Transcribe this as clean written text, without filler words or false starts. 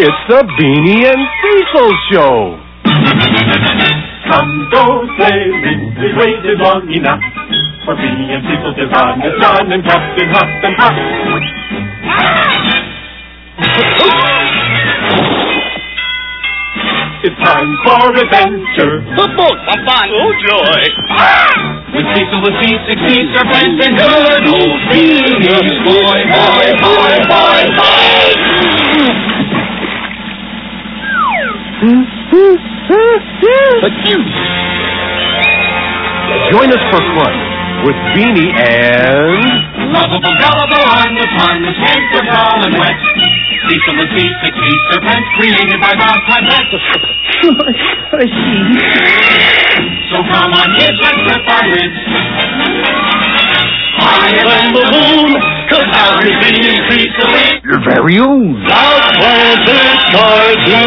It's the Beanie and Cecil Show. Come go sailing, we've waited long enough for Beanie and Cecil to run and run and Captain Huff and Puff. It's time for adventure. Football, for fun. Oh, joy. With Cecil the Sea, 6 sea serpents and good old Beanie. Boy, boy, boy, boy, boy. But you. Join us for fun with Beanie and... Lovable, gullible on the pond, the snakes are tall and wet. Cecil the Sea, 6 sea serpents created by Bob Cladette. I see. So come on, kids, let's flip our lids. Higher than the moon, 'cause our Beanie Cecil is your very own Atlantic cartoon.